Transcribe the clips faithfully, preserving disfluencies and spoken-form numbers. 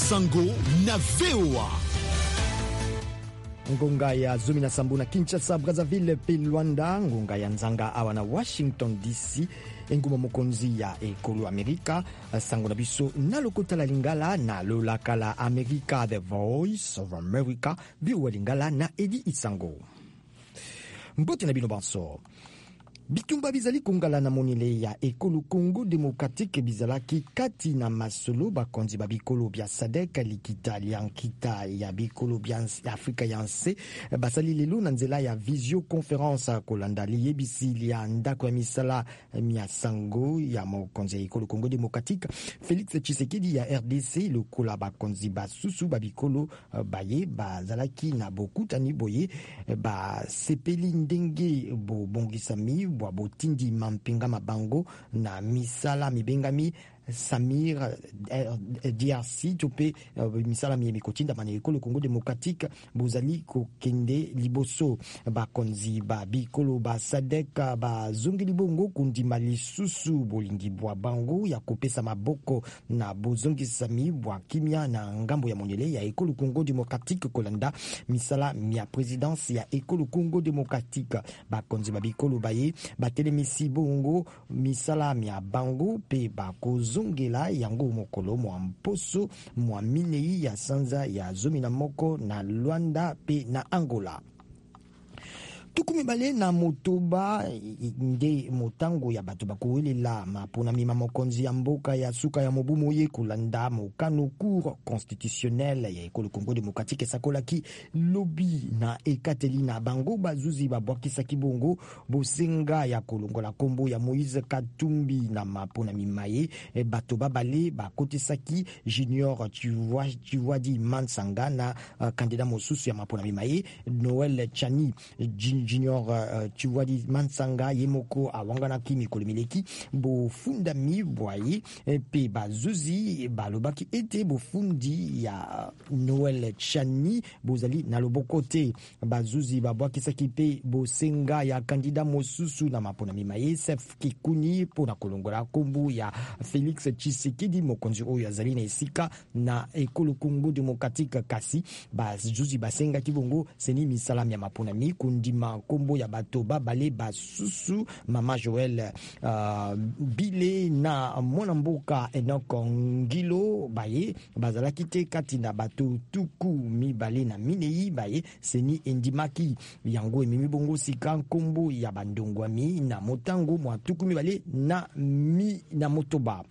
Isango na V O A. Ngonga ya Zomi na Sambu na Kinshasa, Brazzaville pe Luanda, ngonga ya Nzanga awa na Washington D C, enguma mokonzi ya ekolo Amerika, sango na biso na lokota la lingala na lolaka la Amerika, The Voice of America, biwa lingala na Edi Isango. Mbote na bino banso. Bitumba bizali kongala na monile ya ekolo Congo Democratique bizalaki kati na masolo bakonzi ba bikolo bya Sadek likita liankita ya bikolo bya Afrika yanse basali lelo na nzela ya visio conference kolanda liyebisi lia ndako ya misala mia sango ya mokonzi ya ekolo Congo Democratique Félix Tshisekedi ya R D C lokola bakonzi basusu ba bikolo baye bazalaki na bokutani boye ba sepeli ndenge bo bongisami bwa botindi mampinga mabango na misala mibengami Samir D R C tope misala mi mikotinda mane ekolo Congo Democratique bozali ko kende liboso bakonzi ba bikolo ba Sadek ba zongi libongo kundima lisusu bolingi bwa bango ya kopesa maboko na bozongi sami bwa kimia na ngambo ya monele ya ekolo Congo Democratique kolanda misala mi ya présidence ya ekolo Congo Democratique bakonzi ba bikolo baye batelemisi bongo misala mi ya bango pe bakozo ngela yango mokolo mwa mposo mwa minei ya sanza ya Zomi na moko na Luanda pe na Angola. Tukumi bale na motoba nde motango ya bato bakowelela mapona mima mokonzi ya mboka ya suka ya mobumo ye kolanda mokano cour constitutionnel ya ekolo Congo Democratique sakolaki lobby na ekateli na bango bazuzi babwakisa kibongo bosenga ya kolongola kombo ya Moïse Katumbi na mapona mimaye bato babale bakotisaki Junior Chiwadi Mansanga na uh, kandida mosusu ya mapona mimaye Noel Chani Junior uh, Chiwadi Mansanga yemoko awangana kimi kolomileki bo funda mi boye pe bazuzi balobaki ete bo fundi ya Noel Chani bozali na lobokote bazuzi babwakisaki pe bo senga ya kandida mosusu na mapona mimaye Sef Kikuni pona kolongola kombu ya Félix Tshisekedi mokonzi oyo azali na esika na ekolo Congo Democratique kasi bazuzi basenga kibongo seni misala ya mapona mi kundima kombo ya bato babale basusu Mama Joël uh, Bile na mwana mboka Enoch Ngilo baye bazalaki te kati na bato tuku mibale na minei baye seni endimaki yango emimi bongo sika kombo ya bandongwami na motango mwa tuku mibale na mi na motoba.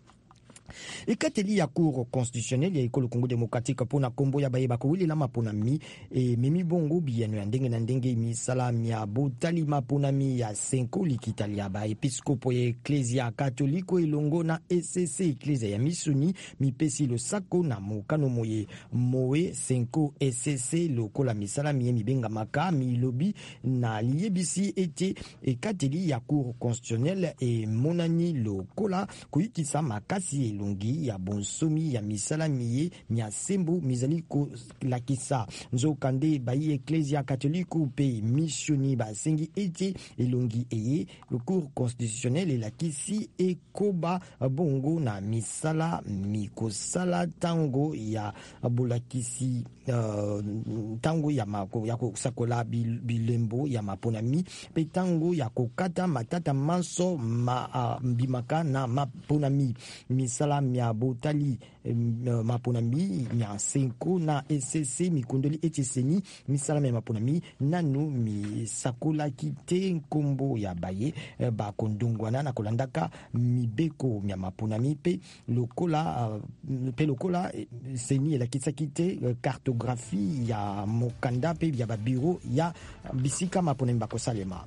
Ekateli ya cour constitutionnel ya ekolo Congo Democratique pona kombo ya baye bakowili la mapona mi e mimi bongo bieno ya ndenge na ndenge misala ya botali mapona mi ya senko likitalia ba episkopo ya Ecclesia Katoliko elongo na E C C Ecclesia ya Misuni mipesi lo sako na mokano moye moe senko E C C lokola misala mi mibenga maka mi lobi na liebisi ete ekateli ya cour constitutionnel e monani lokola kuyikisa makasi longi ya bonsomi ya misala miye mia sembo mizali ko lakisa nzokande bayi Ecclesia Catholique pe missioni ba sengi ete elongi eye le cour constitutionnel elakisi ekoba bongo na misala mikosala tango ya bolakisi uh, tango ya mako ya kosakola bilembo ya maponami pe tango ya kokata matata manso ma uh, bimaka na maponami misala mia botali uh, maponami mia senko na E C C mikondoli eteseni misala mia maponami nanu mi sakola kite nkombo ya baye uh, ba kondongwana na kolandaka mibeko mia maponami pe lokola uh, pe lokola uh, seni la kitsakite uh, cartographie ya mokanda pe ya ba bureau ya bisika maponami bakosalema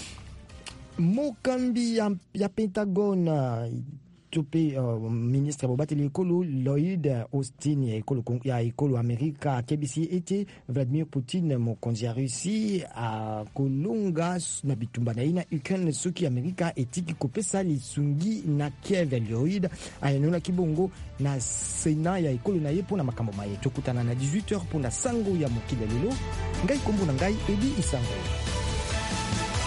mokambi ya, ya Pentagone tope uh, ministre bobateli ekolo Lloyd Austin ya ekolo ya ekolo Amerika kebisi ete Vladimir Putin mokonzi ya Russie a kolonga na bitumba na ina Ukraine soki Amerika etiki kopesa lisungi na Kiev. Lloyd ayonona kibongo na Sena ya ekolo na ye pona makambo maye tokutana na dix-huit heures pona sango ya mokili lelo ngai kombo na ngai Edi Isango.